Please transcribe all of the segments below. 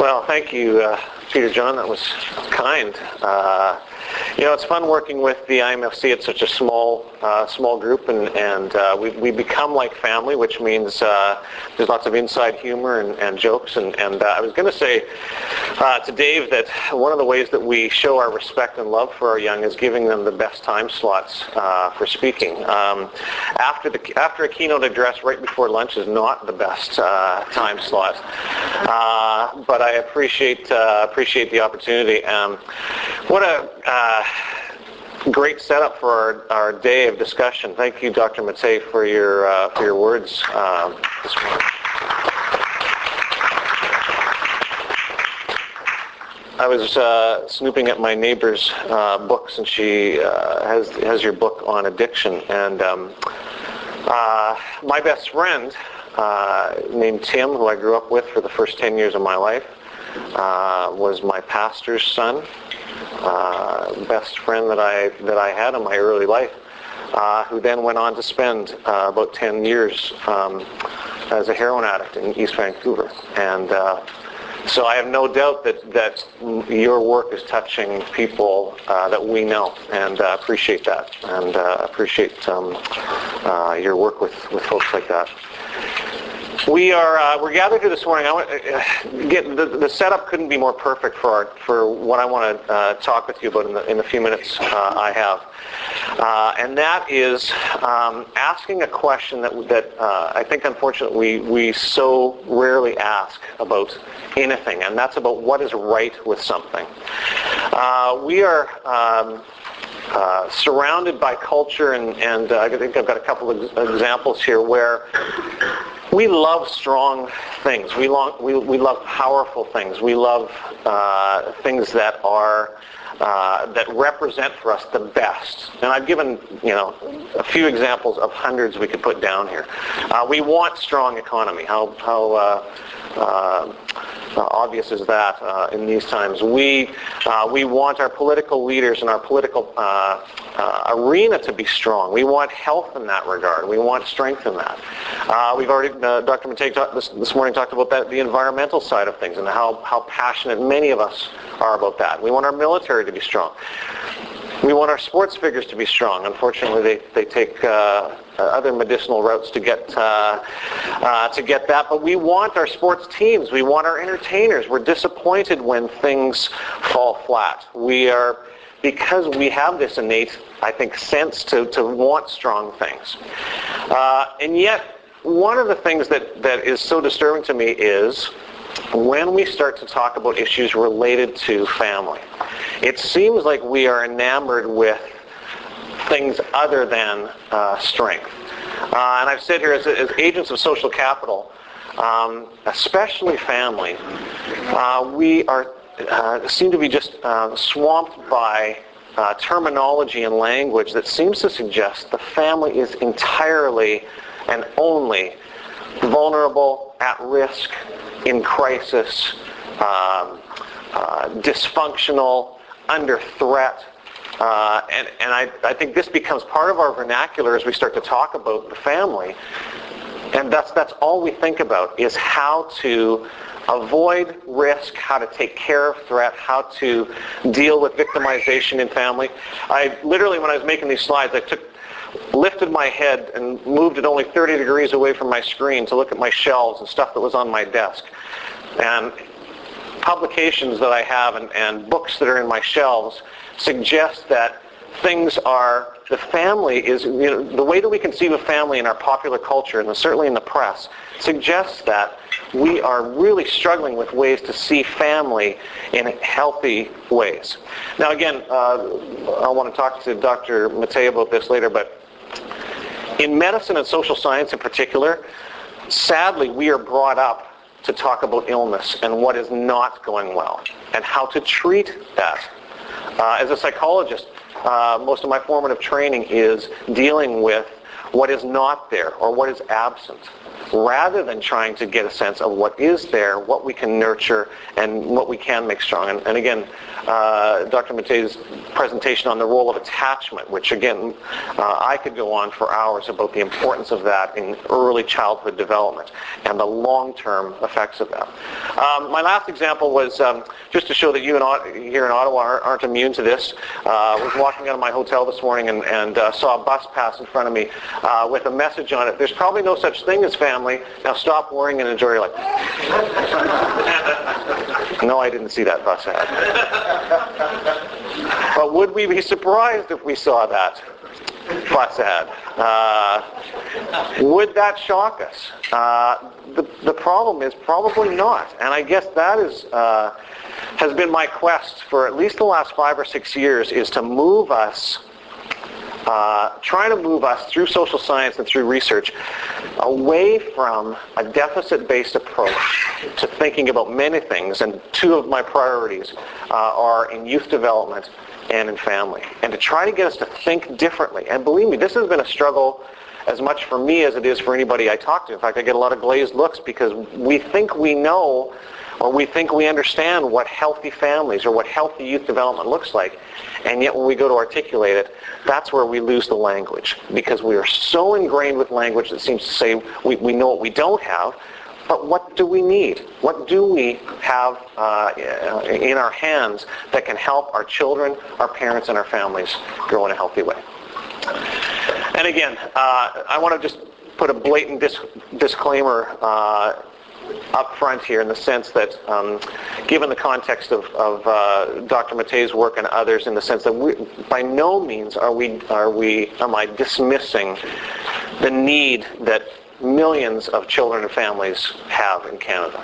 Well, thank you, Peter John. That was kind. It's fun working with the IMFC. It's such a small group, and we become like family, which means there's lots of inside humor and jokes. And I was going to say to Dave that one of the ways that we show our respect and love for our young is giving them the best time slots for speaking. After a keynote address right before lunch is not the best time slot, but I appreciate the opportunity. What a great setup for our day of discussion. Thank you, Dr. Mattei, for your words this morning. I was snooping at my neighbor's books, and she has your book on addiction. And my best friend, named Tim, who I grew up with for the first 10 years of my life, was my pastor's son. Best friend that I had in my early life, who then went on to spend about 10 years as a heroin addict in East Vancouver. And so I have no doubt that your work is touching people that we know, and appreciate that, and appreciate your work with folks like that. We're gathered here this morning. The setup couldn't be more perfect for what I want to talk with you about in the few minutes I have, and that is asking a question that I think unfortunately we so rarely ask about anything, and that's about what is right with something. We are surrounded by culture, and I think I've got a couple of examples here where we love strong things. We love powerful things. We love things that are that represent for us the best. And I've given a few examples of hundreds we could put down here. We want strong economy. How obvious is that in these times? We want our political leaders and our political arena to be strong. We want health in that regard. We want strength in that. We've already, Dr. Mattei this morning talked about that, the environmental side of things, and how passionate many of us are about that. We want our military to be strong. We want our sports figures to be strong. Unfortunately, they take other medicinal routes to get that. But we want our sports teams. We want our entertainers. We're disappointed when things fall flat. Because we have this innate, I think, sense to want strong things. And yet, one of the things that is so disturbing to me is when we start to talk about issues related to family. It seems like we are enamored with things other than strength. And I've said here, as agents of social capital, especially family, we seem to be just swamped by terminology and language that seems to suggest the family is entirely and only vulnerable, at risk, in crisis, dysfunctional, under threat. And I think this becomes part of our vernacular as we start to talk about the family. And that's all we think about, is how to avoid risk, how to take care of threat, how to deal with victimization in family. I literally, when I was making these slides, lifted my head and moved it only 30 degrees away from my screen to look at my shelves and stuff that was on my desk. And publications that I have and books that are in my shelves suggest that the family is, the way that we conceive of family in our popular culture, and certainly in the press, suggests that we are really struggling with ways to see family in healthy ways. Now again, I want to talk to Dr. Mattei about this later, but in medicine and social science in particular, sadly we are brought up to talk about illness and what is not going well and how to treat that. As a psychologist, most of my formative training is dealing with what is not there or what is absent. rather than trying to get a sense of what is there, what we can nurture, and what we can make strong. And again, Dr. Mattei's presentation on the role of attachment, which again, I could go on for hours about the importance of that in early childhood development and the long-term effects of that. My last example was just to show that you here in Ottawa aren't immune to this. I was walking out of my hotel this morning and saw a bus pass in front of me with a message on it. There's probably no such thing as family. Now stop worrying and enjoy your life. No, I didn't see that bus ad. But would we be surprised if we saw that bus ad? Would that shock us? The problem is probably not. And I guess that is has been my quest for at least the last 5 or 6 years, is to move us, trying to move us through social science and through research away from a deficit-based approach to thinking about many things. And 2 of my priorities are in youth development and in family. And to try to get us to think differently. And believe me, this has been a struggle as much for me as it is for anybody I talk to. In fact, I get a lot of glazed looks because we think we know, or we think we understand what healthy families or what healthy youth development looks like. And yet when we go to articulate it, that's where we lose the language, because we are so ingrained with language that seems to say we know what we don't have. But what do we need? What do we have in our hands that can help our children, our parents, and our families grow in a healthy way? And again, I want to just put a blatant disclaimer up front here, in the sense that, given the context of Dr. Mattei's work and others, in the sense that by no means am I dismissing the need that millions of children and families have in Canada.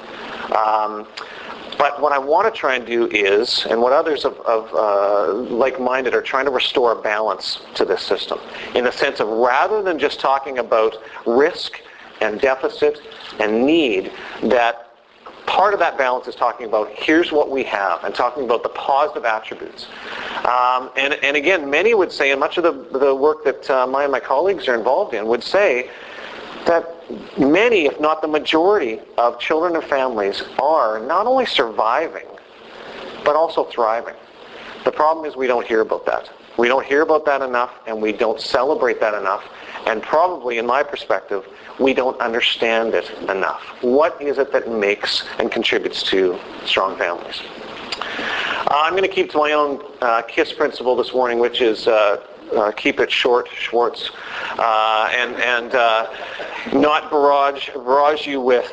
But what I want to try and do is, and what others of like-minded are trying to restore a balance to this system, in the sense of, rather than just talking about risk and deficit and need, that part of that balance is talking about here's what we have, and talking about the positive attributes. And again, many would say, and much of the work that my colleagues are involved in would say, that many, if not the majority, of children and families are not only surviving, but also thriving. The problem is we don't hear about that. We don't hear about that enough, and we don't celebrate that enough, and probably, in my perspective, we don't understand it enough. What is it that makes and contributes to strong families? I'm going to keep to my own KISS principle this morning, which is keep it short, Schwartz, and not barrage you with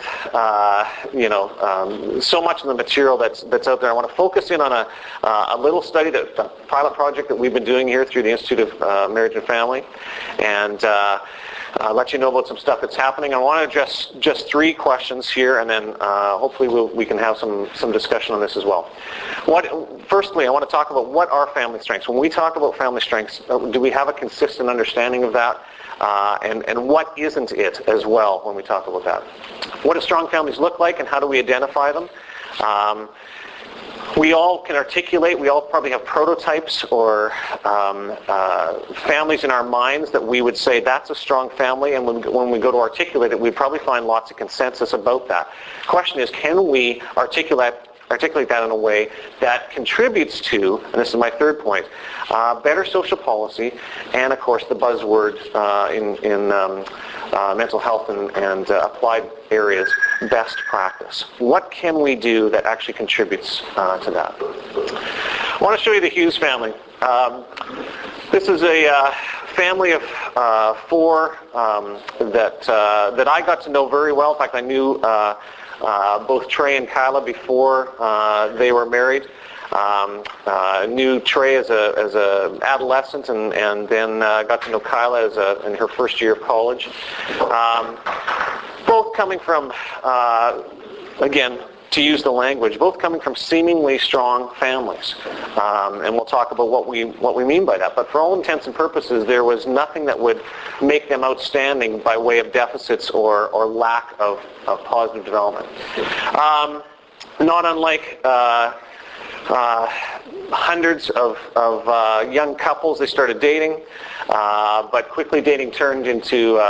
so much of the material that's out there. I want to focus in on a little study, a pilot project that we've been doing here through the Institute of Marriage and Family, and let you know about some stuff that's happening. I want to address just 3 questions here, and then hopefully we can have some discussion on this as well. Firstly, I want to talk about what are family strengths. When we talk about family strengths, do we have a consistent understanding of that? And what isn't it as well when we talk about that? What do strong families look like, and how do we identify them? We all can articulate, we all probably have prototypes or families in our minds that we would say that's a strong family, and when we go to articulate it, we probably find lots of consensus about that. The question is, can we articulate that in a way that contributes to, and this is my 3rd point, better social policy, and of course the buzzword in mental health and applied areas, best practice. What can we do that actually contributes to that? I want to show you the Hughes family. This is a family of 4 that I got to know very well. In fact, I knew both Trey and Kyla before they were married. Knew Trey as a adolescent, and then got to know Kyla in her first year of college. Both coming from, again, to use the language, both coming from seemingly strong families, and we'll talk about what we mean by that. But for all intents and purposes, there was nothing that would make them outstanding by way of deficits or lack of positive development. Not unlike hundreds of young couples. They started dating, but quickly dating turned into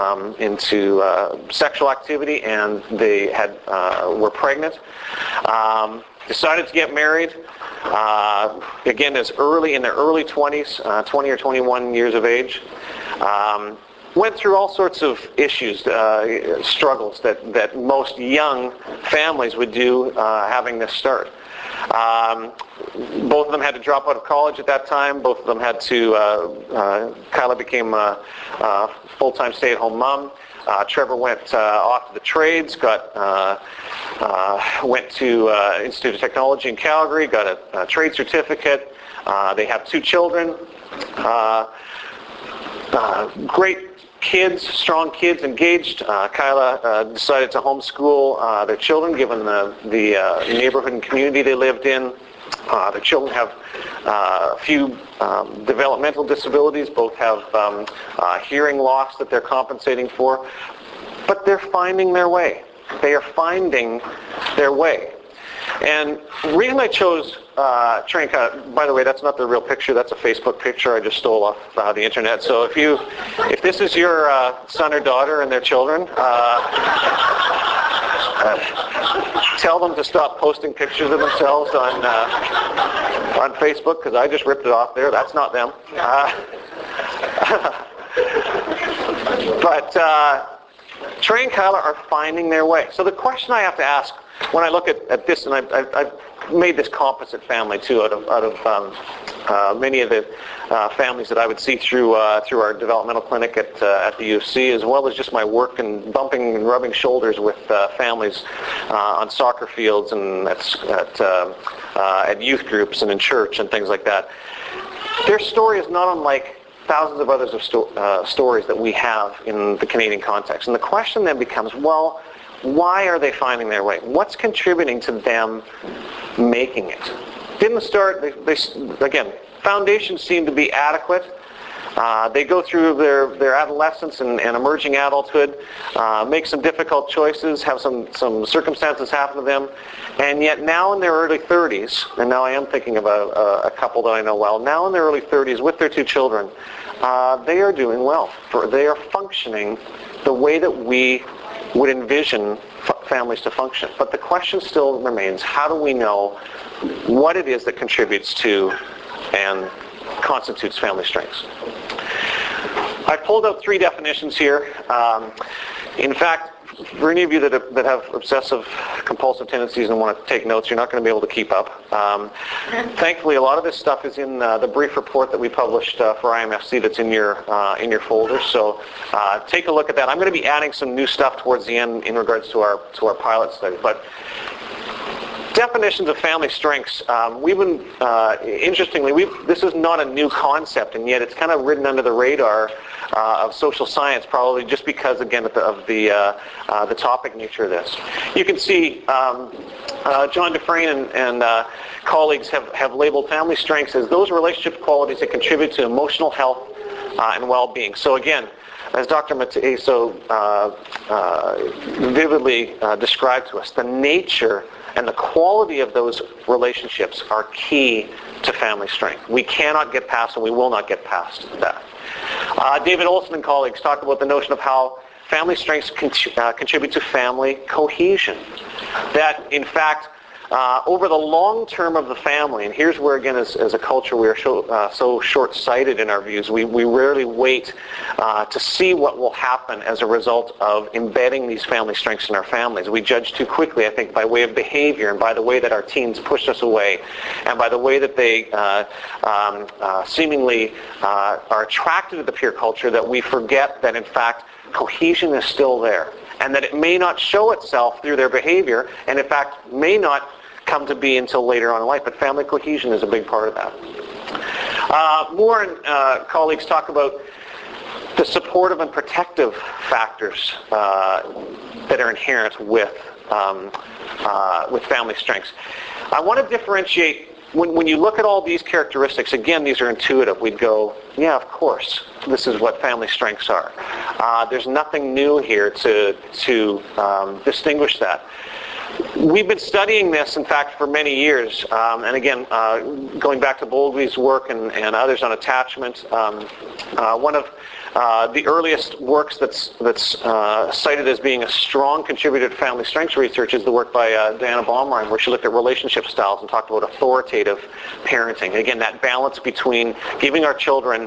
sexual activity, and they were pregnant. Decided to get married. Again, in their early 20s, 20 or 21 years of age. Went through all sorts of issues, struggles that most young families would do having this start. Both of them had to drop out of college at that time. Both of them had to, Kyla became a full-time stay-at-home mom. Trevor went off to the trades, went to Institute of Technology in Calgary, got a trade certificate. They have 2 children. Great kids, strong kids, engaged. Kyla decided to homeschool their children, given the neighborhood and community they lived in. Their children have a few developmental disabilities. Both have hearing loss that they're compensating for. But they're finding their way. They are finding their way. And the reason I chose Trey and Kyla, by the way, that's not the real picture. That's a Facebook picture I just stole off the internet. So if this is your son or daughter and their children, tell them to stop posting pictures of themselves on Facebook, because I just ripped it off there. That's not them. But Trey and Kyla are finding their way. So the question I have to ask when I look at this, and I've made this composite family too out of many of the families that I would see through our developmental clinic at the U of C, as well as just my work and bumping and rubbing shoulders with families on soccer fields and at youth groups and in church and things like that. Their story is not unlike thousands of others of stories that we have in the Canadian context. And the question then becomes, well, why are they finding their way? What's contributing to them making it? Didn't start, again, foundations seem to be adequate. They go through their adolescence and emerging adulthood, make some difficult choices, have some circumstances happen to them, and yet now in their early 30s, and now I am thinking about a couple that I know well, now in their early 30s with their 2 children, they are doing well. They are functioning the way that we would envision families to function. But the question still remains, how do we know what it is that contributes to and constitutes family strengths? I pulled out 3 definitions here. In fact, for any of you that have obsessive compulsive tendencies and want to take notes, you're not going to be able to keep up. Thankfully, a lot of this stuff is in the brief report that we published for IMFC that's in your folder. So take a look at that. I'm going to be adding some new stuff towards the end in regards to our pilot study. But definitions of family strengths. We've been interestingly, this is not a new concept, and yet it's kind of ridden under the radar of social science, probably just because, again, of the topic nature of this. You can see John Dufresne and colleagues have labeled family strengths as those relationship qualities that contribute to emotional health and well-being. So again, as Dr. Matei so vividly described to us, the nature and the quality of those relationships are key to family strength. We cannot get past, and we will not get past that. David Olson and colleagues talk about the notion of how family strengths contribute to family cohesion. That, in fact, over the long term of the family, and here's where, again, as a culture, we are so short-sighted in our views. We rarely wait to see what will happen as a result of embedding these family strengths in our families. We judge too quickly, I think, by way of behavior and by the way that our teens push us away and by the way that they seemingly are attracted to the peer culture, that we forget that, in fact, cohesion is still there, and that it may not show itself through their behavior, and in fact may not come to be until later on in life. But family cohesion is a big part of that. Moore and colleagues talk about the supportive and protective factors that are inherent with family strengths. I want to differentiate. When you look at all these characteristics, again, these are intuitive. We'd go, yeah, of course, this is what family strengths are. There's nothing new here to distinguish that. we've been studying this, in fact, for many years. And again, going back to Bowlby's work and others on attachment, one of the earliest works that's cited as being a strong contributor to family strengths research is the work by Diana Baumrein, where she looked at relationship styles and talked about authoritative parenting. Again, that balance between giving our children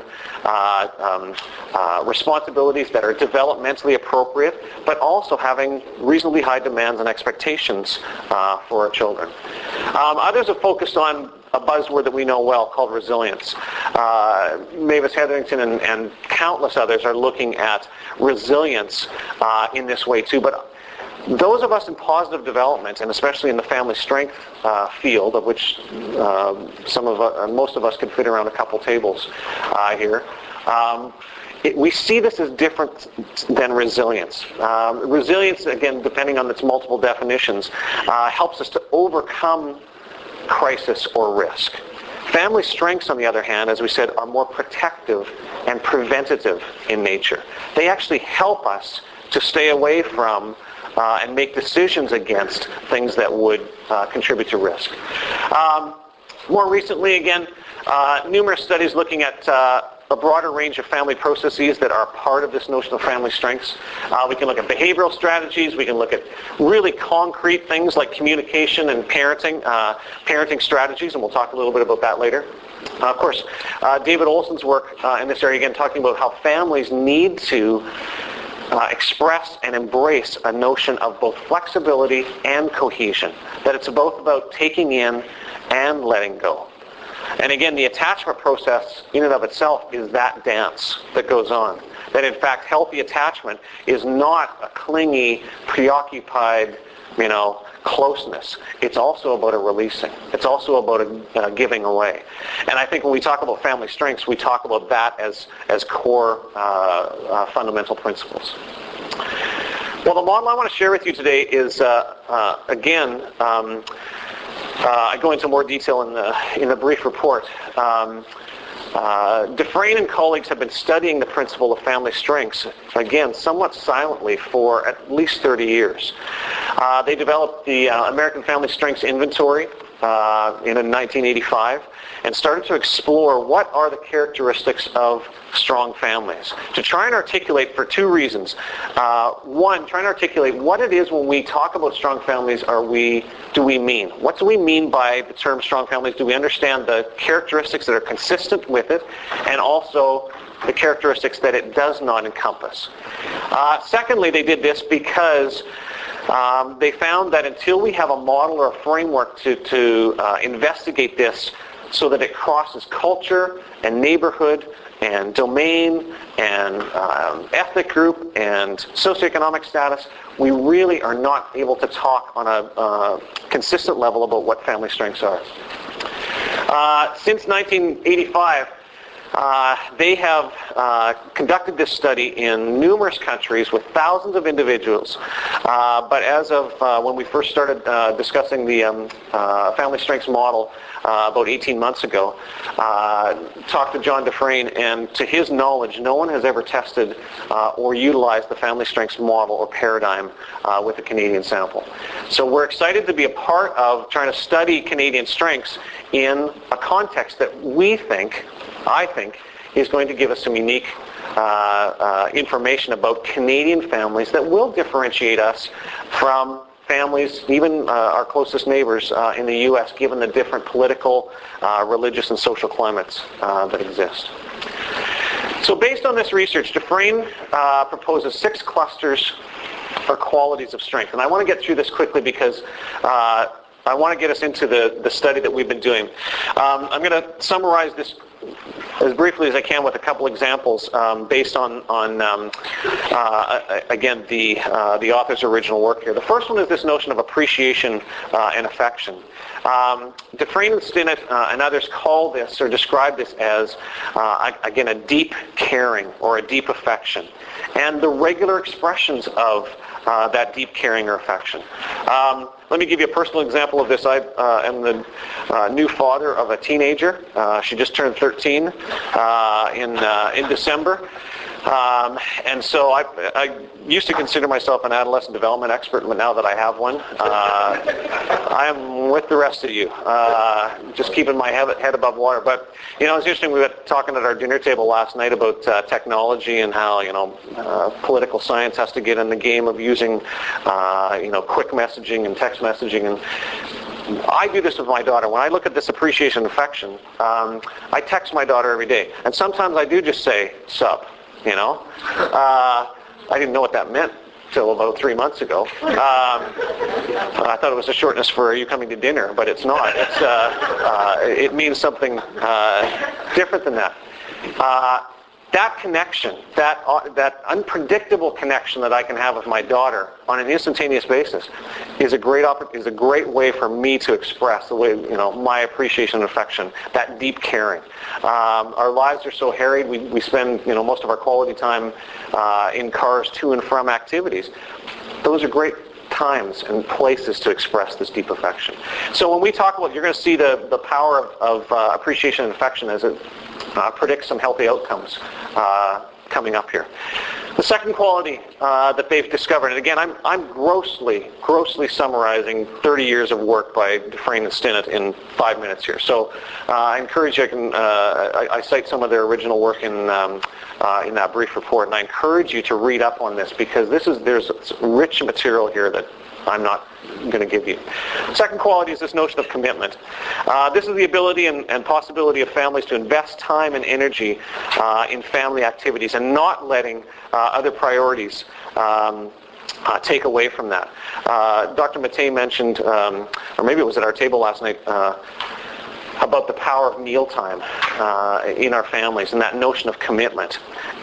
responsibilities that are developmentally appropriate, but also having reasonably high demands and expectations for our children. Others have focused on a buzzword that we know well called resilience. Mavis Hetherington and countless others are looking at resilience in this way too. But those of us in positive development, and especially in the family strength field, of which most of us could fit around a couple tables here, we see this as different than resilience. Resilience, again, depending on its multiple definitions, helps us to overcome crisis or risk. Family strengths, on the other hand, as we said, are more protective and preventative in nature. They actually help us to stay away from and make decisions against things that would contribute to risk. More recently, again, numerous studies looking at a broader range of family processes that are part of this notion of family strengths. We can look at behavioral strategies. We can look at really concrete things like communication and parenting strategies, and we'll talk a little bit about that later. Of course, David Olson's work in this area, again, talking about how families need to express and embrace a notion of both flexibility and cohesion, that it's both about taking in and letting go. And again, the attachment process in and of itself is that dance that goes on. That in fact, healthy attachment is not a clingy, preoccupied, closeness. It's also about a releasing. It's also about a giving away. And I think when we talk about family strengths, we talk about that as core fundamental principles. Well, the model I want to share with you today is, again, I go into more detail in the brief report. Dufresne and colleagues have been studying the principle of family strengths, again, somewhat silently for at least 30 years. They developed the American Family Strengths Inventory in 1985 and started to explore what are the characteristics of strong families, to try and articulate for two reasons. One, trying to articulate what it is when we talk about strong families do we mean. What do we mean by the term strong families? Do we understand the characteristics that are consistent with it, and also the characteristics that it does not encompass? Secondly, they did this because they found that until we have a model or a framework to investigate this so that it crosses culture and neighborhood and domain and ethnic group and socioeconomic status, we really are not able to talk on a consistent level about what family strengths are. Since 1985, they have conducted this study in numerous countries with thousands of individuals. But as of when we first started discussing the family strengths model about 18 months ago, talked to John Dufresne, and to his knowledge, no one has ever tested or utilized the family strengths model or paradigm with a Canadian sample. So we're excited to be a part of trying to study Canadian strengths in a context that I think, is going to give us some unique information about Canadian families that will differentiate us from families, even our closest neighbors in the U.S., given the different political, religious, and social climates that exist. So based on this research, Dufresne proposes 6 clusters or qualities of strength. And I want to get through this quickly because I want to get us into the study that we've been doing. I'm going to summarize this as briefly as I can with a couple examples based on again, the author's original work here. The first one is this notion of appreciation and affection. Dufresne and Stinnett and others call this or describe this as, again, a deep caring or a deep affection, and the regular expressions of that deep caring or affection. Let me give you a personal example of this. I am the new father of a teenager. She just turned 13 in December. And so I used to consider myself an adolescent development expert, but now that I have one, I am with the rest of you, just keeping my head above water. But, it's interesting, we were talking at our dinner table last night about technology and how, political science has to get in the game of using, quick messaging and text messaging. And I do this with my daughter. When I look at this appreciation and affection, I text my daughter every day. And sometimes I do just say, sup, I didn't know what that meant till about 3 months ago. I thought it was a shortness for you coming to dinner, but it's not. It means something different than that. That connection, that unpredictable connection that I can have with my daughter on an instantaneous basis is a great way for me to express the way, my appreciation and affection, that deep caring. Our lives are so harried. We spend, most of our quality time in cars to and from activities. Those are great times and places to express this deep affection. So when we talk about, you're going to see the power of appreciation and affection as it predicts some healthy outcomes coming up here. The second quality that they've discovered, and again, I'm grossly summarizing 30 years of work by Dufresne and Stinnett in 5 minutes here. So I encourage you. I cite some of their original work in that brief report, and I encourage you to read up on this because there's rich material here that I'm not going to give you. Second quality is this notion of commitment. This is the ability and possibility of families to invest time and energy in family activities and not letting other priorities take away from that. Dr. Mattei mentioned, or maybe it was at our table last night, about the power of mealtime in our families and that notion of commitment.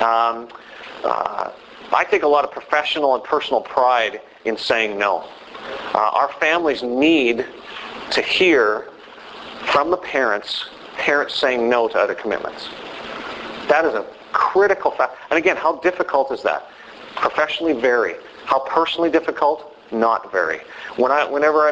I take a lot of professional and personal pride in saying no. Our families need to hear from the parents saying no to other commitments. That is a critical fact. And again, how difficult is that? Professionally, very. How personally difficult? Not very. When I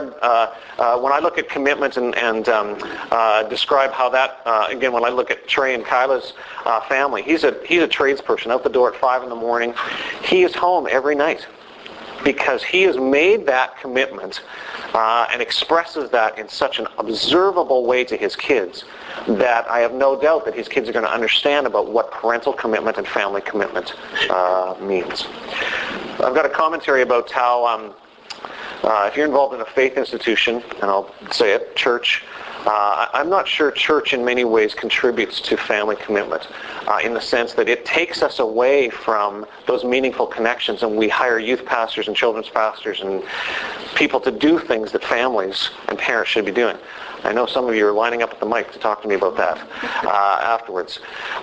look at commitment and describe how that, again, when I look at Trey and Kyla's family, he's a tradesperson out the door at 5 in the morning. He is home every night because he has made that commitment and expresses that in such an observable way to his kids that I have no doubt that his kids are going to understand about what parental commitment and family commitment means. I've got a commentary about how if you're involved in a faith institution, and I'll say it, church, I'm not sure church in many ways contributes to family commitment in the sense that it takes us away from those meaningful connections and we hire youth pastors and children's pastors and people to do things that families and parents should be doing. I know some of you are lining up at the mic to talk to me about that afterwards.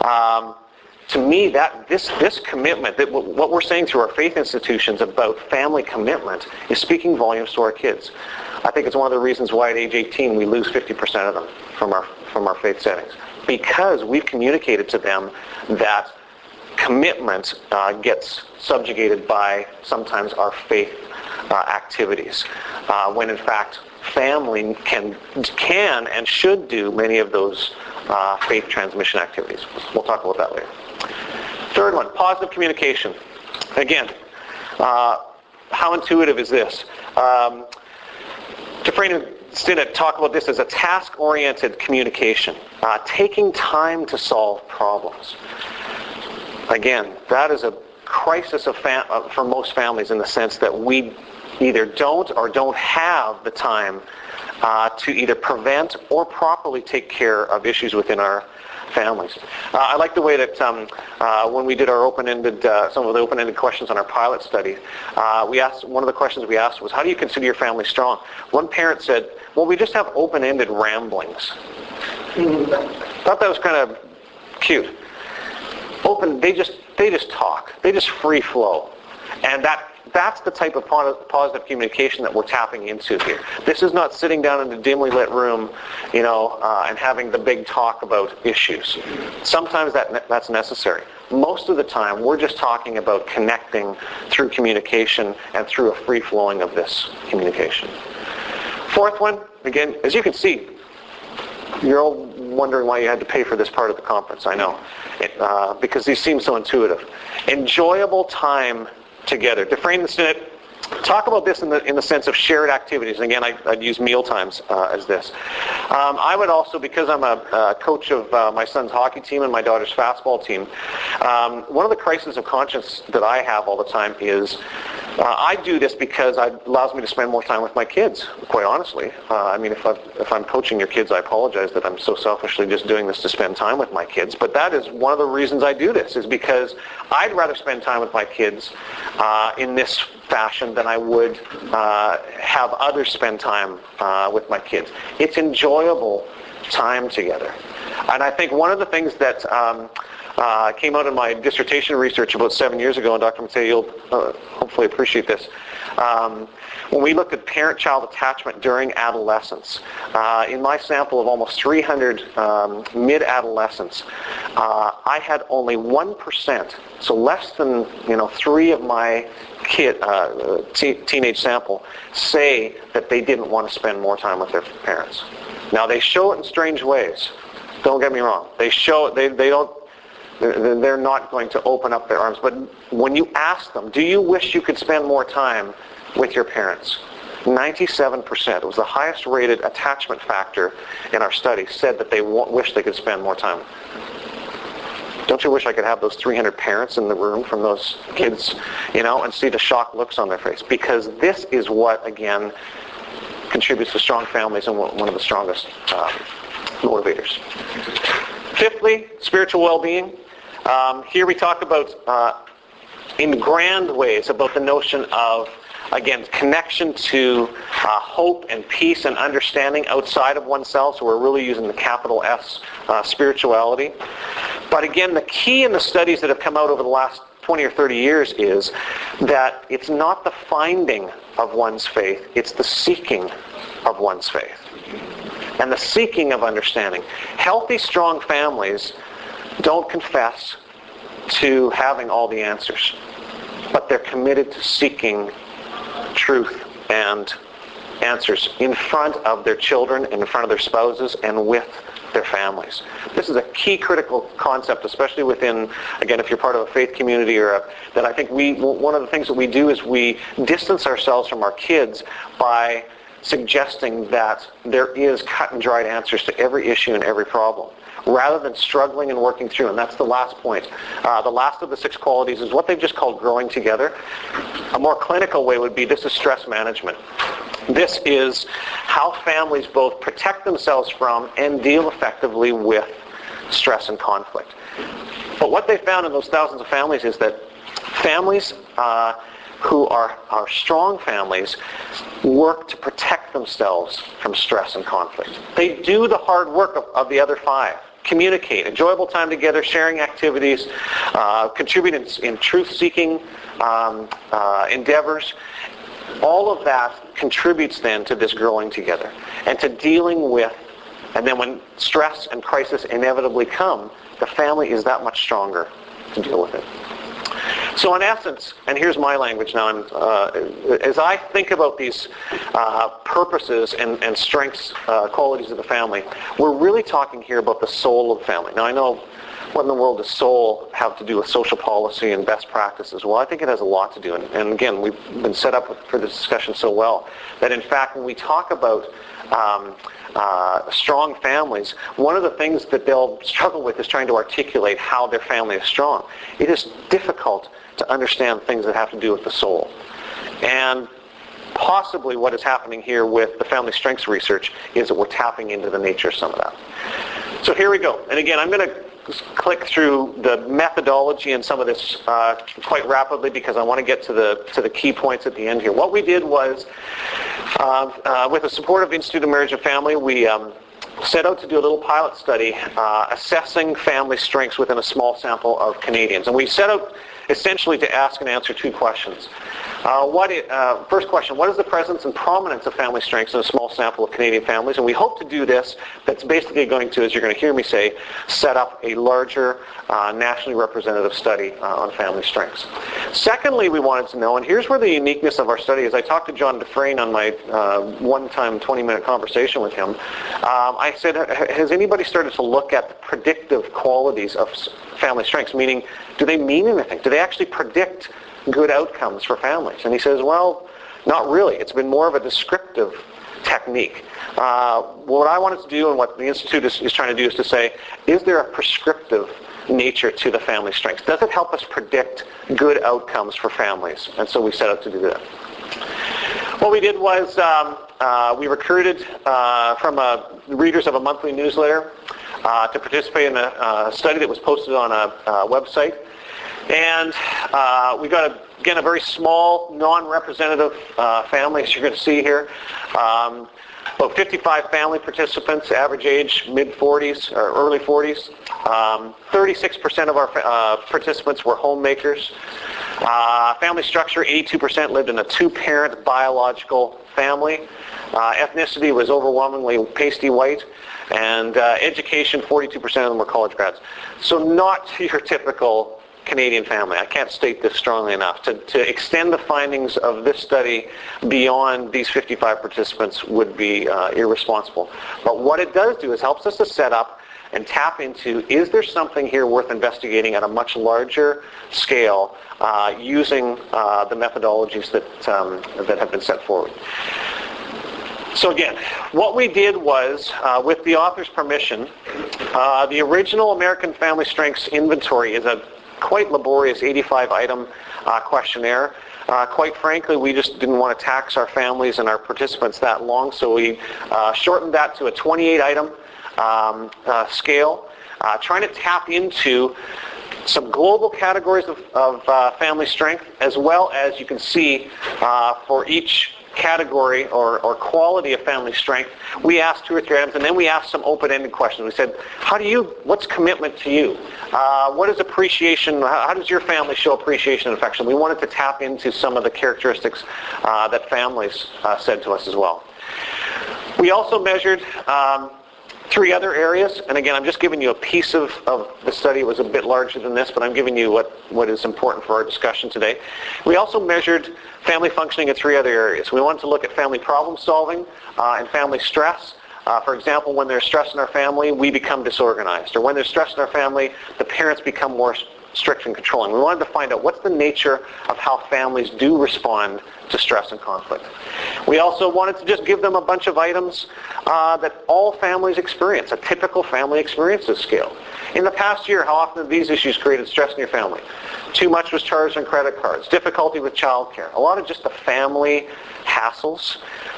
To me, this commitment, that what we're saying through our faith institutions about family commitment is speaking volumes to our kids. I think it's one of the reasons why at age 18 we lose 50% of them from our faith settings. Because we've communicated to them that commitment gets subjugated by sometimes our faith activities. When in fact, family can and should do many of those faith transmission activities. We'll talk about that later. Third one, positive communication. Again, how intuitive is this? Dufresne and Stinnett talk about this as a task-oriented communication, taking time to solve problems. Again, that is a crisis for most families in the sense that we either don't or don't have the time to either prevent or properly take care of issues within our families. I like the way that when we did our some of the open-ended questions on our pilot study, one of the questions we asked was, how do you consider your family strong? One parent said, well, we just have open-ended ramblings. Thought that was kind of cute. They just talk. They just free flow. And that's the type of positive communication that we're tapping into here. This is not sitting down in a dimly lit room, and having the big talk about issues. Sometimes that's necessary. Most of the time, we're just talking about connecting through communication and through a free flowing of this communication. Fourth one, again, as you can see, You're all wondering why you had to pay for this part of the conference, I know. Because these seem so intuitive. Enjoyable time together. Dufresne and Stinnett talk about this in the sense of shared activities. And again, I'd use meal times as this. I would also, because I'm a coach of my son's hockey team and my daughter's fastball team, one of the crises of conscience that I have all the time is I do this because it allows me to spend more time with my kids, quite honestly. I mean, if I'm coaching your kids, I apologize that I'm so selfishly just doing this to spend time with my kids. But that is one of the reasons I do this, is because I'd rather spend time with my kids in this fashion than I would have others spend time with my kids. It's enjoyable time together. And I think one of the things that came out in my dissertation research about 7 years ago, and Dr. Mattei, you'll hopefully appreciate this, when we looked at parent-child attachment during adolescence, in my sample of almost 300 mid-adolescents, I had only 1%, so less than 3 of my teenage sample, say that they didn't want to spend more time with their parents. Now they show it in strange ways. Don't get me wrong. They show they don't. They're not going to open up their arms. But when you ask them, do you wish you could spend more time with your parents? 97%, it was the highest rated attachment factor in our study, said that they wish they could spend more time. Don't you wish I could have those 300 parents in the room from those kids, and see the shocked looks on their face? Because this is what, again, contributes to strong families and one of the strongest motivators. Fifthly, spiritual well-being. Here we talk about, in grand ways, about the notion of, again, connection to hope and peace and understanding outside of oneself. So we're really using the capital S, spirituality. But again, the key in the studies that have come out over the last 20 or 30 years is that it's not the finding of one's faith, it's the seeking of one's faith. And the seeking of understanding. Healthy, strong families don't confess to having all the answers, but they're committed to seeking truth and answers in front of their children, in front of their spouses, and with their families. This is a key critical concept, especially within, again, if you're part of a faith community that I think one of the things that we do is we distance ourselves from our kids by suggesting that there is cut and dried answers to every issue and every problem, rather than struggling and working through. And that's the last point. The last of the 6 qualities is what they've just called growing together. A more clinical way would be, this is stress management. This is how families both protect themselves from and deal effectively with stress and conflict. But what they found in those thousands of families is that families who are strong families work to protect themselves from stress and conflict. They do the hard work of the other 5. Communicate, enjoyable time together, sharing activities, contribute in truth-seeking endeavors. All of that contributes then to this growing together and to dealing with, and then when stress and crisis inevitably come, the family is that much stronger to deal with it. So in essence, and here's my language now, as I think about these purposes and strengths, qualities of the family, we're really talking here about the soul of the family. Now I know, what in the world does soul have to do with social policy and best practices? Well, I think it has a lot to do. And again, we've been set up for this discussion so well that in fact when we talk about strong families, one of the things that they'll struggle with is trying to articulate how their family is strong. It is difficult to understand things that have to do with the soul. And possibly what is happening here with the family strengths research is that we're tapping into the nature of some of that. So here we go. And again, I'm going to click through the methodology and some of this quite rapidly because I want to get to the key points at the end here. What we did was, with the support of the Institute of Marriage and Family, we set out to do a little pilot study assessing family strengths within a small sample of Canadians. And we set out essentially to ask and answer 2 questions. First question, what is the presence and prominence of family strengths in a small sample of Canadian families? And we hope to do this. That's basically going to, as you're going to hear me say, set up a larger nationally representative study on family strengths. Secondly, we wanted to know, and here's where the uniqueness of our study is. I talked to John Dufresne on my one-time 20-minute conversation with him. I said, has anybody started to look at the predictive qualities of family strengths? Meaning, do they mean anything? Do they actually predict good outcomes for families? And he says, well, not really. It's been more of a descriptive technique. What I wanted to do and what the Institute is trying to do is to say, is there a prescriptive nature to the family strengths? Does it help us predict good outcomes for families? And so we set out to do that. What we did was we recruited from readers of a monthly newsletter to participate in a study that was posted on a website. And we got, again, a very small, non-representative family, as you're going to see here. About 55 family participants, average age mid-40s or early 40s. 36% of our participants were homemakers. Family structure, 82% lived in a two-parent biological family. Ethnicity was overwhelmingly pasty white. And education, 42% of them were college grads. So not your typical Canadian family. I can't state this strongly enough. To extend the findings of this study beyond these 55 participants would be irresponsible. But what it does do is helps us to set up and tap into, is there something here worth investigating at a much larger scale using the methodologies that have been set forward. So again, what we did was, with the author's permission, the original American Family Strengths Inventory is a quite laborious 85-item questionnaire. Quite frankly, we just didn't want to tax our families and our participants that long, so we shortened that to a 28-item scale, trying to tap into some global categories of family strength, as well as you can see for each category or quality of family strength, we asked 2 or 3 items, and then we asked some open-ended questions. We said, what's commitment to you? What is appreciation? How does your family show appreciation and affection? We wanted to tap into some of the characteristics that families said to us as well. We also measured 3 other areas, and again, I'm just giving you a piece of the study. It was a bit larger than this, but I'm giving you what is important for our discussion today. We also measured family functioning in 3 other areas. We wanted to look at family problem solving and family stress. For example, when there's stress in our family, we become disorganized. Or when there's stress in our family, the parents become more strict and controlling. We wanted to find out what's the nature of how families do respond to stress and conflict. We also wanted to just give them a bunch of items that all families experience, a typical family experiences scale. In the past year, how often have these issues created stress in your family? Too much was charged on credit cards, difficulty with childcare, a lot of just the family hassles.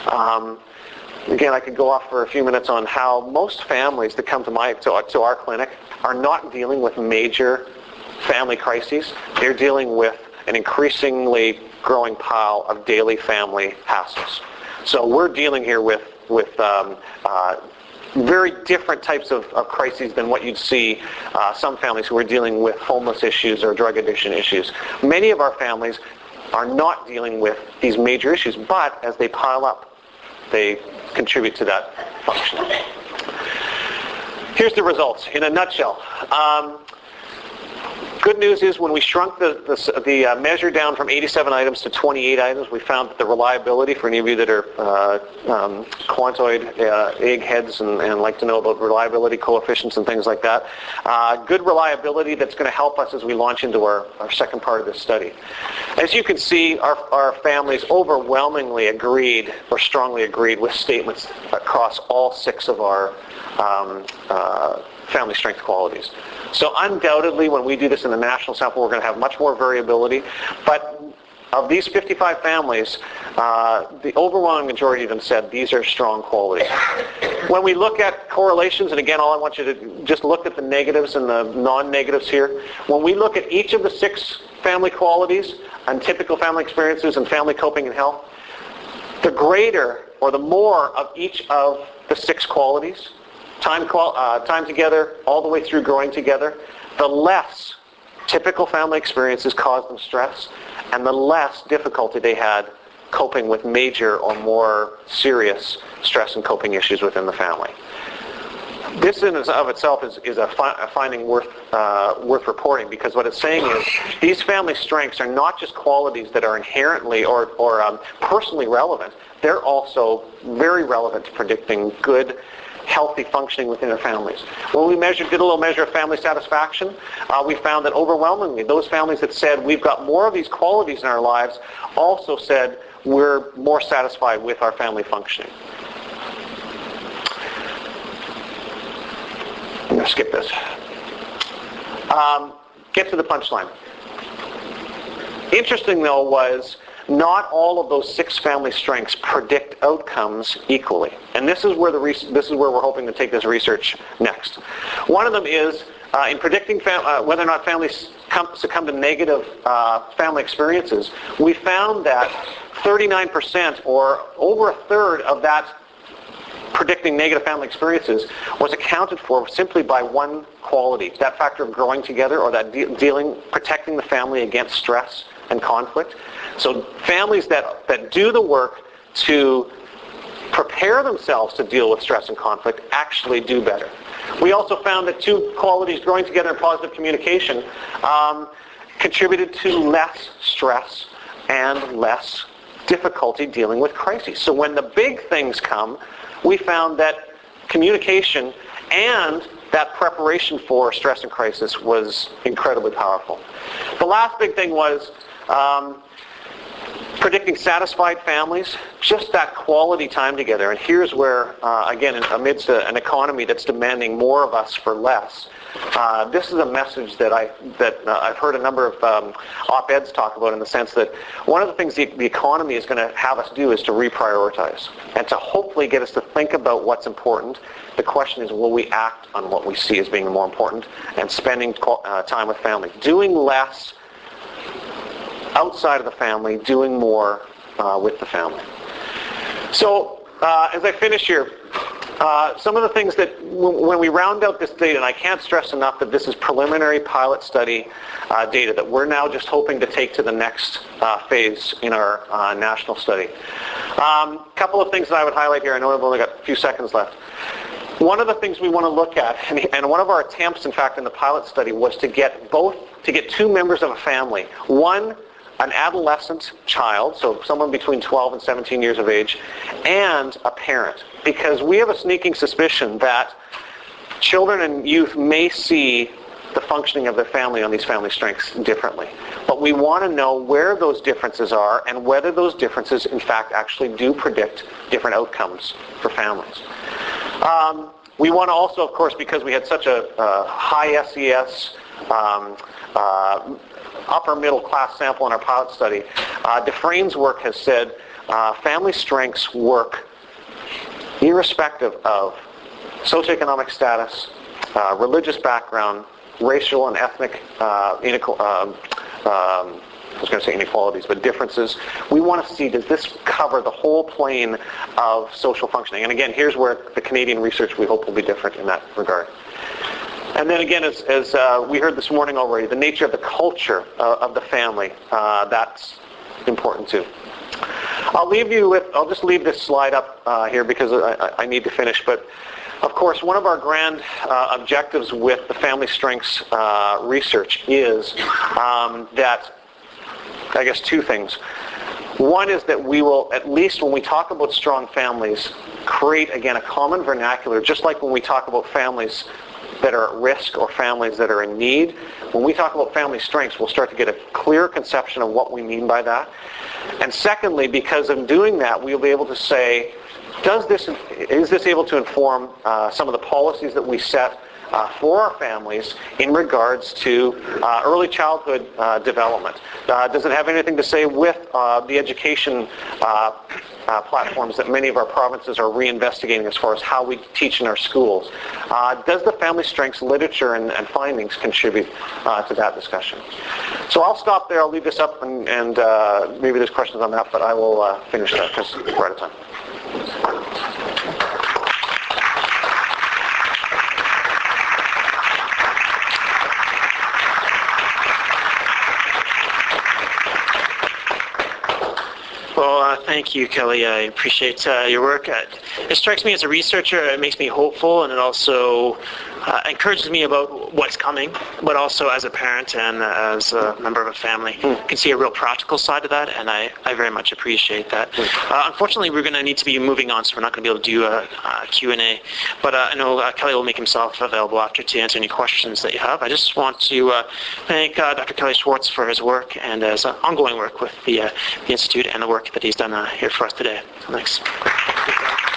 Again, I could go off for a few minutes on how most families that come to our clinic are not dealing with major family crises. They're dealing with an increasingly growing pile of daily family hassles. So we're dealing here with very different types of crises than what you'd see some families who are dealing with homeless issues or drug addiction issues. Many of our families are not dealing with these major issues, but as they pile up, they contribute to that function. Here's the results in a nutshell. Good news is when we shrunk the measure down from 87 items to 28 items, we found that the reliability, for any of you that are quantoid eggheads and like to know about reliability coefficients and things like that, good reliability that's going to help us as we launch into our second part of this study. As you can see, our families overwhelmingly agreed or strongly agreed with statements across all 6 of our family strength qualities. So undoubtedly, when we do this in a national sample, we're going to have much more variability. But of these 55 families, the overwhelming majority of them said these are strong qualities. When we look at correlations, and again, all I want you to just look at the negatives and the non-negatives here. When we look at each of the 6 family qualities and typical family experiences and family coping and health, the greater or the more of each of the 6 qualities, time together, all the way through growing together, the less typical family experiences caused them stress, and the less difficulty they had coping with major or more serious stress and coping issues within the family. This in and of itself is a finding worth reporting, because what it's saying is these family strengths are not just qualities that are inherently or personally relevant. They're also very relevant to predicting good, healthy functioning within their families. When we did a little measure of family satisfaction, we found that overwhelmingly those families that said we've got more of these qualities in our lives also said we're more satisfied with our family functioning. I'm going to skip this. Get to the punchline. Interesting, though, was not all of those 6 family strengths predict outcomes equally, and this is where we're hoping to take this research next. One of them is in predicting whether or not families succumb to negative family experiences. We found that 39%, or over a third of that predicting negative family experiences, was accounted for simply by one quality, that factor of growing together, or that protecting the family against stress and conflict. So families that do the work to prepare themselves to deal with stress and conflict actually do better. We also found that 2 qualities, growing together and positive communication, contributed to less stress and less difficulty dealing with crises. So when the big things come, we found that communication and that preparation for stress and crisis was incredibly powerful. The last big thing was predicting satisfied families, just that quality time together. And here's where, again, amidst an economy that's demanding more of us for less, this is a message that I've heard a number of op-eds talk about, in the sense that one of the things the economy is going to have us do is to reprioritize and to hopefully get us to think about what's important. The question is, will we act on what we see as being more important, and spending time with family, doing less outside of the family, doing more with the family. So as I finish here, some of the things that when we round out this data, and I can't stress enough that this is preliminary pilot study data that we're now just hoping to take to the next phase in our national study. Couple of things that I would highlight here. I know I've only got a few seconds left. One of the things we want to look at, and one of our attempts, in fact, in the pilot study, was to get 2 members of a family. One, an adolescent child, so someone between 12 and 17 years of age, and a parent. Because we have a sneaking suspicion that children and youth may see the functioning of their family on these family strengths differently. But we want to know where those differences are, and whether those differences, in fact, actually do predict different outcomes for families. We want to also, of course, because we had such a high SES, upper middle class sample in our pilot study, Dufresne's work has said family strengths work irrespective of socioeconomic status, religious background, racial and ethnic I was going to say inequalities, but differences. We want to see, does this cover the whole plane of social functioning? And again, here's where the Canadian research, we hope, will be different in that regard. And then again, as we heard this morning already, the nature of the culture of the family, that's important too. I'll just leave this slide up here because I need to finish. But of course, one of our grand objectives with the family strengths research is that, I guess, 2 things. One is that we will, at least when we talk about strong families, create, again, a common vernacular, just like when we talk about families that are at risk or families that are in need. When we talk about family strengths, we'll start to get a clear conception of what we mean by that. And secondly, because in doing that, we'll be able to say, is this able to inform some of the policies that we set for our families in regards to early childhood development? Does it have anything to say with the education platforms that many of our provinces are reinvestigating as far as how we teach in our schools? Does the family strengths literature and findings contribute to that discussion? So I'll stop there. I'll leave this up, and maybe there's questions on that, but I will finish that because we're out of time. Well, thank you, Kelly. I appreciate your work. it strikes me as a researcher, it makes me hopeful, and it also encourages me about what's coming, but also as a parent and as a member of a family, I can see a real practical side to that, and I very much appreciate that. Unfortunately, we're going to need to be moving on, so we're not going to be able to do a Q&A, but I know Kelly will make himself available after to answer any questions that you have. I just want to thank Dr. Kelly Schwartz for his work and his ongoing work with the Institute and the work that he's done here for us today. Thanks.